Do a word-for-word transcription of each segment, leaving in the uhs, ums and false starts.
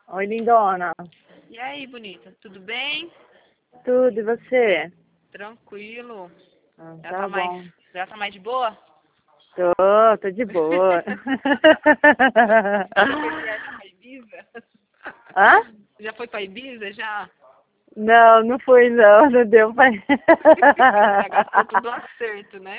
Oi, lindona. E aí, bonita? Tudo bem? Tudo, e você? Tranquilo. Ah, Já tá tá mais, bom. já tá mais de boa? Tô, tô de boa. Já foi viajar pra Ibiza? Hã? Já foi pra Ibiza, já? Não, não fui não, não deu pra... Já gastou tudo acerto, né?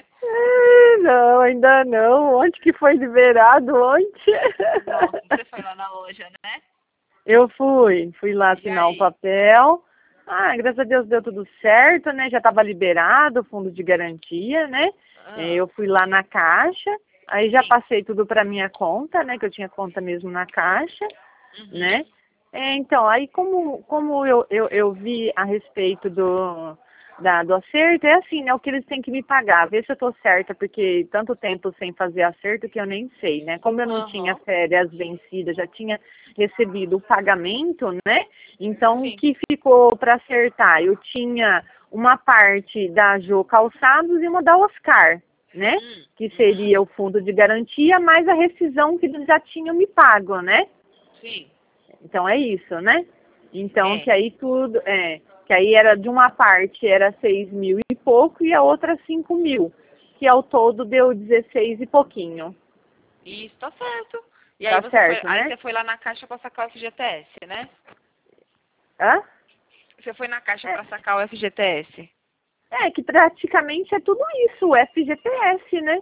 Não, ainda não. Onde que foi liberado? Onde? Nossa, você foi lá na loja, né? Eu fui, fui lá E assinar um aí? papel. Ah, graças a Deus deu tudo certo, né? Já estava liberado o fundo de garantia, né? Eh, Ah, Eu fui lá na Caixa, aí já sim. passei tudo para minha conta, né? Que eu tinha conta mesmo na Caixa, Uhum. né? É, então, aí como, como eu, eu, eu vi a respeito do, da, do acerto, é assim, né? O que eles têm que me pagar, ver se eu tô certa, porque tanto tempo sem fazer acerto que eu nem sei, né? Como eu não tinha Aham. férias vencidas, já tinha recebido o pagamento, né? Então, o Sim. que ficou para acertar? Eu tinha uma parte da Jô Calçados e uma da Oscar, né? Hum. Que Uhum. seria o fundo de garantia, mais a rescisão que eles já tinham me pago, né? Sim. Então é isso, né? Então, É. que aí tudo, é, que aí era de uma parte era seis mil e pouco e a outra cinco mil, que ao todo deu dezesseis e pouquinho. Isso tá certo. E aí Tá você foi, certo, aí né? você foi lá na caixa pra sacar o F G T S, né? Hã? Você foi na caixa É, pra sacar o F G T S. é que praticamente é tudo isso, o F G T S, né?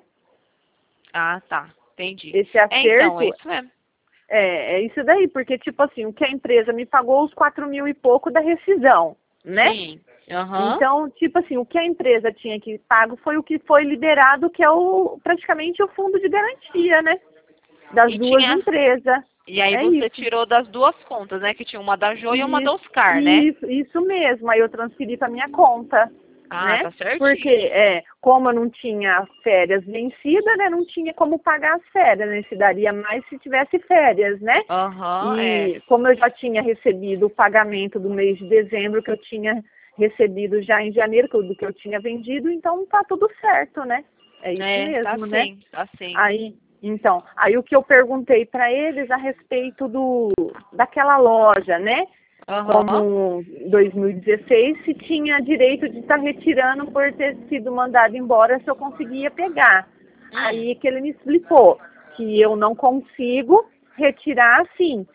Ah, tá. Entendi. Esse É, então, é acerto isso mesmo. é, é isso daí, porque tipo assim, o que a empresa me pagou os quatro mil e pouco da rescisão, né? Sim. Aham. Então, tipo assim, o que a empresa tinha que pago foi o que foi liberado, que é o praticamente o fundo de garantia, né? Das E duas tinha. empresas. E aí É você isso. tirou das duas contas, né? Que tinha uma da Jo e uma da Isso, Oscar, né? isso, isso mesmo. Aí eu transferi para minha conta, Ah, né? tá Porque, certíssimo. é, como eu não tinha férias vencidas, né? Não tinha como pagar as férias, né? Se daria mais se tivesse férias, né? Aham, é. E como eu já tinha recebido o pagamento do mês de dezembro, que eu tinha recebido já em janeiro, que eu- do que eu tinha vendido, então tá tudo certo, né? É isso É, tá mesmo, né? sim, tá sim. Aí, então, aí o que eu perguntei para eles a respeito do daquela loja, né? Aham. Como em dois mil e dezesseis, se tinha direito de estar retirando por ter sido mandado embora, se eu conseguia pegar. Hum. Aí que ele me explicou que eu não consigo retirar assim.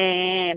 É,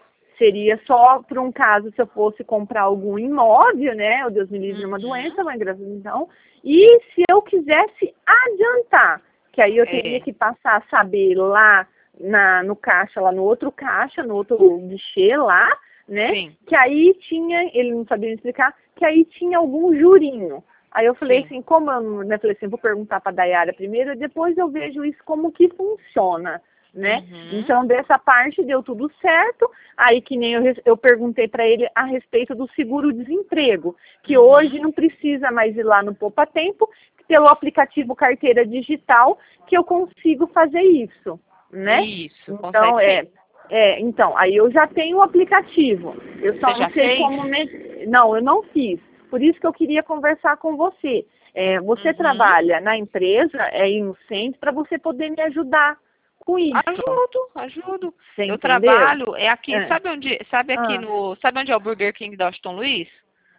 seria só por um caso se eu fosse comprar algum imóvel, né? O Deus me livre de uma Uhum. doença, uma engravidão. E se eu quisesse adiantar, que aí eu teria É. que passar a saber lá na, no caixa, lá no outro caixa, no outro guichê lá, né? Sim, Que aí tinha, ele não sabia me explicar, que aí tinha algum jurinho. Aí eu falei sim. assim, como eu, não- né, falei assim, vou perguntar para a Dayara primeiro, depois eu vejo isso como que funciona, né? Uhum. Então, dessa parte deu tudo certo. Aí, que nem eu, res- eu perguntei para ele a respeito do seguro-desemprego, que hoje Uhum. não precisa mais ir lá no Poupa Tempo, pelo aplicativo Carteira Digital, que eu consigo fazer isso, né? Isso, Então, consegue sim. é, é, então, aí eu já tenho o aplicativo. Eu Você só não já sei fez? como... Me... Não, eu não fiz. Por isso que eu queria conversar com você. É, você Uhum. trabalha na empresa, é aí no centro, para você poder me ajudar com isso. Ajudo, ajudo. Você Eu entendeu? trabalho, é aqui, É. sabe onde, sabe aqui Ah, no, sabe onde é o Burger King da Washington Luiz?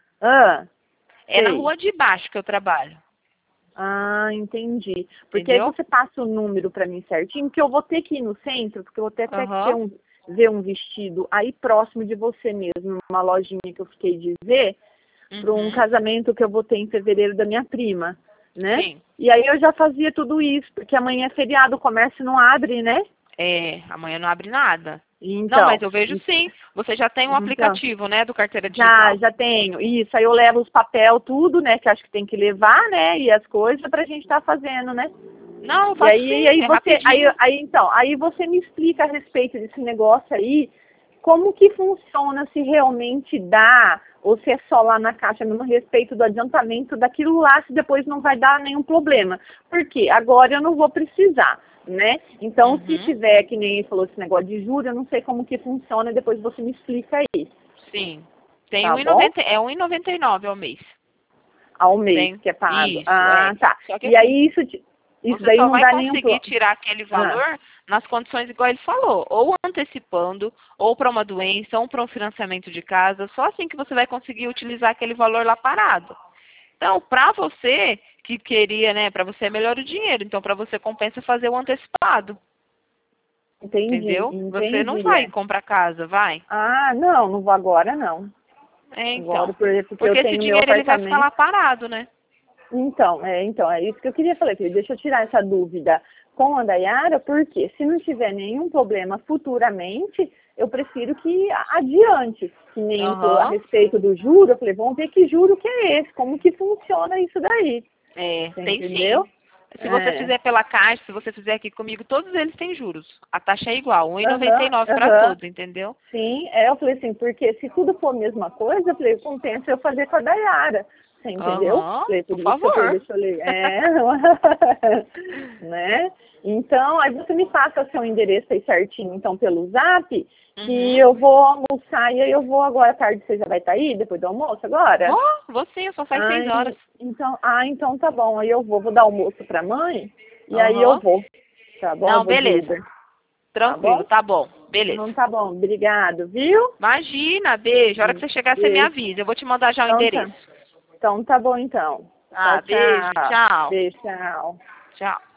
ah, É na sei. rua de baixo que eu trabalho, Ah, entendi. Porque aí entendeu? você passa o número para mim certinho, que eu vou ter que ir no centro, porque eu vou ter até que ter Aham. um, ver um vestido aí próximo de você mesmo, numa lojinha que eu fiquei de ver, para um Uhum. casamento que eu vou ter em fevereiro da minha prima, né? Sim. E aí eu já fazia tudo isso, porque amanhã é feriado, o comércio não abre, né? É, amanhã não abre nada. Não, mas Então, eu vejo en- sim. Você já tem um então, aplicativo, né, do carteira já, digital. já tenho. Isso, aí eu levo os papel, tudo, né? Que acho que tem que levar, né? E as coisas pra gente estar fazendo, né? Não, eu E faço aí, sim, aí é você, aí, rapidinho. aí então, aí você me explica a respeito desse negócio aí, como que funciona, se realmente dá, ou se é só lá na caixa mesmo a respeito do adiantamento daquilo lá, se depois não vai dar nenhum problema. Porque agora eu não vou precisar, né? Então, se Uhum. tiver, que nem ele falou esse negócio de juros, eu não sei como que funciona, depois você me explica aí, Sim. Tem tá um e bom? noventa, é um e noventa e nove ao mês. Ao mês Tem. que é pago. Isso, Ah, é. tá. Só que E assim, aí isso, te- isso você daí só não vai dá nenhum conseguir pro... tirar aquele Ah, valor nas condições igual ele falou, ou antecipando, ou para uma doença, ou para um financiamento de casa, só assim que você vai conseguir utilizar aquele valor lá parado. Então, para você que queria, né, para você é melhor o dinheiro, então para você compensa fazer o antecipado. Entendi, Entendeu? entendi. Você não vai comprar casa, vai? Ah, não, não vou agora, não. É, Agora, então. porque, porque Porque eu esse tenho meu dinheiro ele vai apartamento. ficar lá parado, né? Então, é, então, é isso que eu queria falar, filho. Deixa eu tirar essa dúvida com a Dayara, porque se não tiver nenhum problema futuramente, eu prefiro que adiante. Que nem Aham. tô a respeito do juro, eu falei, vamos ver que juro que é esse, como que funciona isso daí. É, Você tem entendeu? sim. Se você É. fizer pela Caixa, se você fizer aqui comigo, todos eles têm juros. A taxa é igual, um vírgula noventa e Aham, nove para aham. todos, entendeu? Sim, é, eu falei assim, porque se tudo for a mesma coisa, eu falei, compensa eu fazer com a Dayara. Você entendeu? Aham, Falei, por por isso que eu falei, favor. deixa eu ler. É, né? Então, aí você me passa seu endereço aí certinho, então, pelo zap, que Uhum. eu vou almoçar e aí eu vou agora à tarde, você já vai estar aí, depois do almoço agora? Vou, vou sim, só faz seis Ai, horas. então, ah, então tá bom, aí eu vou, vou dar almoço pra mãe, e aí eu Aham. vou, tá bom? Eu Não, vou de beleza. Uber, tá Tranquilo, bom? tá bom. Beleza. Não tá bom, obrigado, viu? Imagina, beijo. A hora que você chegar, você me Beijo. avisa. Eu vou te mandar já o Então tá. endereço. Então tá bom então. Ah, Tchau, beijo, tchau. tchau. Beijo, tchau. Tchau.